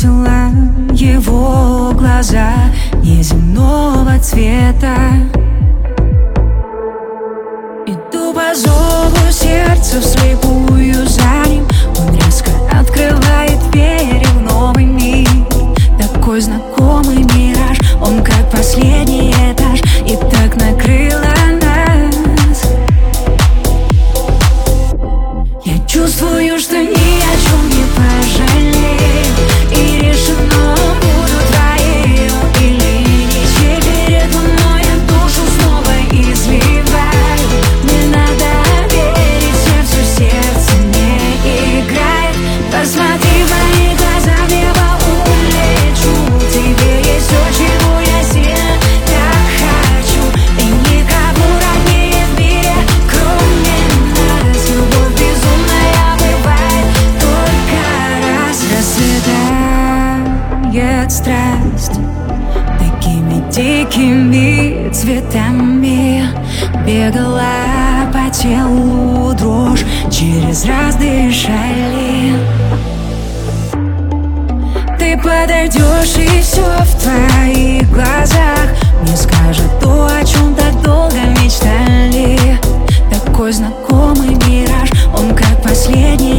заметила его глаза неземного цвета. Иду по зову сердца вслепую за ним. Он резко открывает двери в новый мир. Такой знакомый мираж, он как последний этаж, и так накрыло нас. Я чувствую, что ни о чем не пожалею, и решено буду твоим или ничей. Перед луной я душу снова изливаю. Мне надо верить, сердце не играет. Посмотри в мои глаза, в небо улечу. В тебе есть все, чего я сильно так хочу, и никого роднее в мире, кроме нас. Любовь безумная бывает только раз. Расцветает страсть такими дикими цветами. Бегала по телу дрожь, через раз дышали. Ты подойдешь, и все в твоих глазах мне скажет то, о чем так долго мечтали. Такой знакомый мираж, он как последний